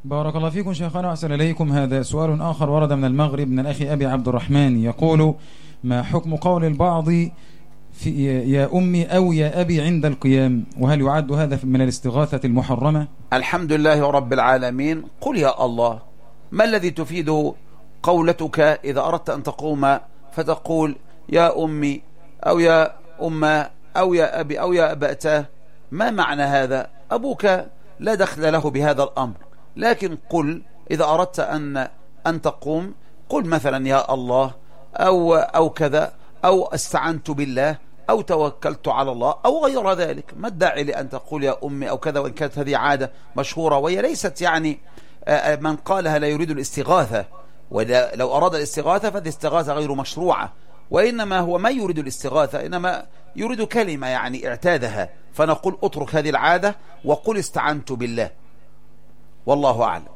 بارك الله فيكم شيخنا وأحسن إليكم. هذا سؤال آخر ورد من المغرب من الأخ أبي عبد الرحمن، يقول: ما حكم قول البعض في يا أمي أو يا أبي عند القيام، وهل يعد هذا من الاستغاثة المحرمة؟ الحمد لله رب العالمين. قل يا الله. ما الذي تفيده قولتك إذا أردت أن تقوم فتقول يا أمي أو يا أمه أو يا أبي أو يا أبأته؟ ما معنى هذا؟ أبوك لا دخل له بهذا الأمر، لكن قل إذا أردت أن تقوم، قل مثلا يا الله أو كذا، أو استعنت بالله، أو توكلت على الله، أو غير ذلك. ما الداعي لأن تقول يا أمي أو كذا، وإن كانت هذه عادة مشهورة وهي ليست يعني من قالها لا يريد الاستغاثة، ولو أراد الاستغاثة فالاستغاثة غير مشروعة، وإنما هو ما يريد الاستغاثة، إنما يريد كلمة يعني اعتادها، فنقول اترك هذه العادة وقل استعنت بالله، والله أعلم.